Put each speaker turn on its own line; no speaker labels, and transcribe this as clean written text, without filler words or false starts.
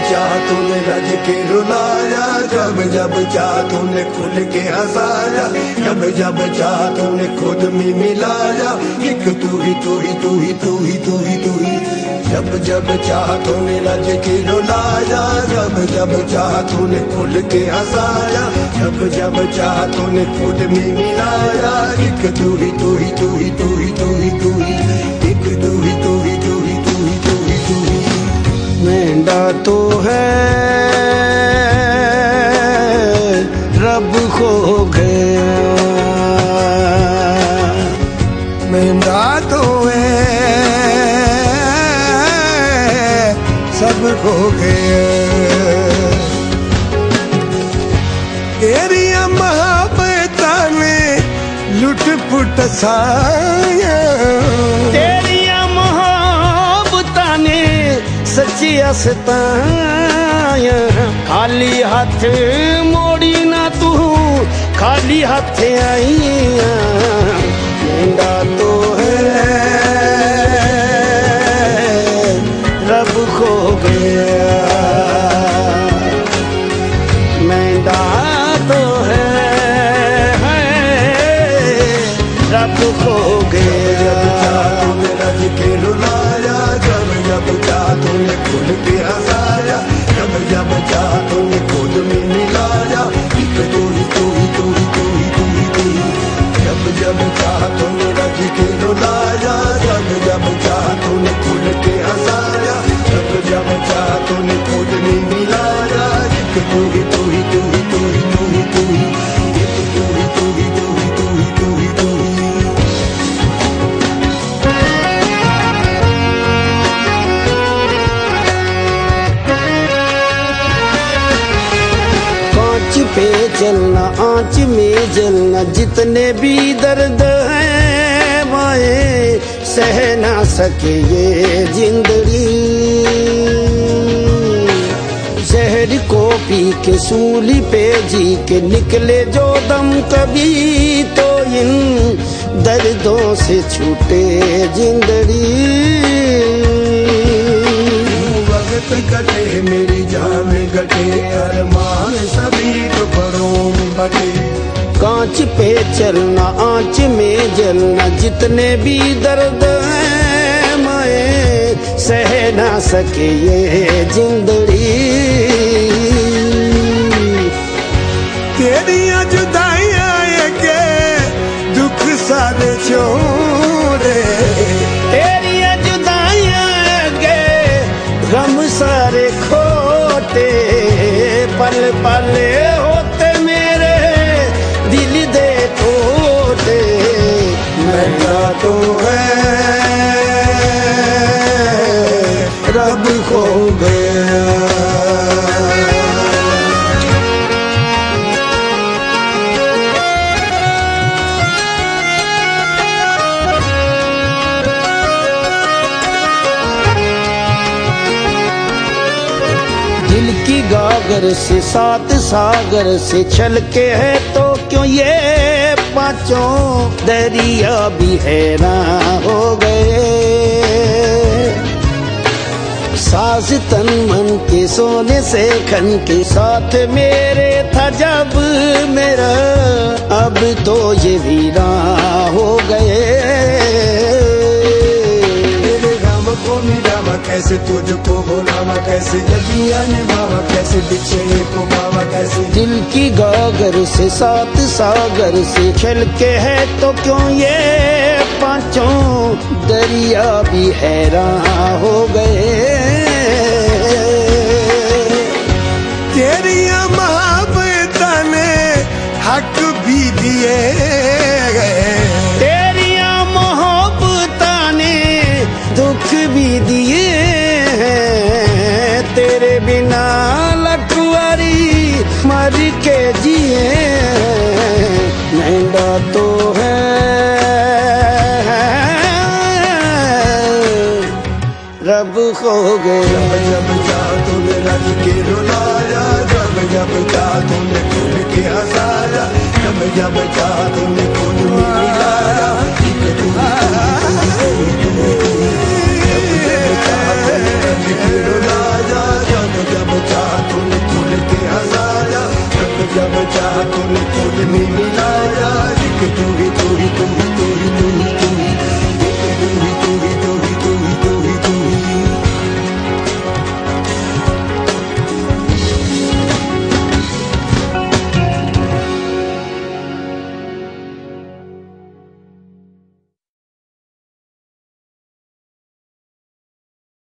चाह तूने रज के रुलाया, जब जब चाह तूने खुल के हंसाया, जब जब चाह तूने खुद में मिलाया, एक तू ही तू ही तू ही तू ही तू ही तू ही। जब जब चाह तूने रज के रुलाया, जब जब चाह तूने खुल के हंसाया, जब जब चाह तूने खुद में मिलाया, एक तू ही तू ही तू ही तू ही तू ही तू ही, एक तू ही तू ही तू ही तू ही तू ही तू ही।
मेंढा तो है रब खो गया,
मेंढा तो है सब खो गया। तेरिया मोहब्बतां ने लुट पुट साया,
तेरिया मोहब्बतां ने सच्चिया सताया। खाली हाथ मोड़ी ना तू, खाली हाथ आई। मेंढा तो है रब खो गया, मेंढा तो है रब खो गया।
तूने रज के रुलाया, जब जब चाह तूने खुल के हंसाया, जब जब चाह तूने खुद में मिलाया, एक तू ही तू ही तू ही तू ही तू ही तू ही। जब जब चाह तूने रज के रुलाया, जब जब चाह तूने खुल के हंसाया, जब जब चाह तूने खुद में मिलाया, एक तू ही तू ही तू ही तू ही तू ही तू ही, एक तू ही तू ही तू ही तू ही तू ही तू ही।
आँच पे चलना आँच में जलना, जितने भी दर्द है माए सह ना सके ये जिंदगी। जहर को पी के सूली पे जी के निकले जो दम कभी, तो इन दर्दों से छूटे जिंदगी।
वक्त कटे मेरी जान कटे, अरमान सभी टुकड़ों में बटे।
कांच पे चलना आँच में जलना, जितने भी दर्द है माए सह ना सके ये जिंदगी।
तेरिया जुदाइयां के दुख सारे छोड़े,
तेरिया जुदाइयां के गम सारे खोटे। पल पल होते मेरे दिल दे टोटे।
मेरा तो है रब खो गया।
दिल की गागर से सात सागर से छल के है, तो क्यों ये पांचों दरिया भी हैरान हो गए। साज तन मन के सोने से खन के साथ मेरे था जब मेरा, अब तो ये वीरान हो गए।
कैसे तुझको भुलावा, कैसे जगिया निभावा, कैसे बिछड़े को पावा, कैसे।
दिल की गागर से सात सागर से छल के है, तो क्यों ये पांचों दरिया भी हैरान हो गए।
तेरिया मोहब्बतां ने हक भी दिए गए,
तेरिया मोहब्बतां ने दुख भी दिए हैं। तेरे बिना लखवारी मर के जिए। मेंढा तो है रब खो गया।
जब चाह तूने रज के रुलाया, जब जब चाह तूने खुल के हंसाया, जब जब चाह तूने खुद में मिलाया, एक तू ही तू ही तू ही तू ही तू ही। जब जब चाह तूने रज के रुलाया, जब जब तूने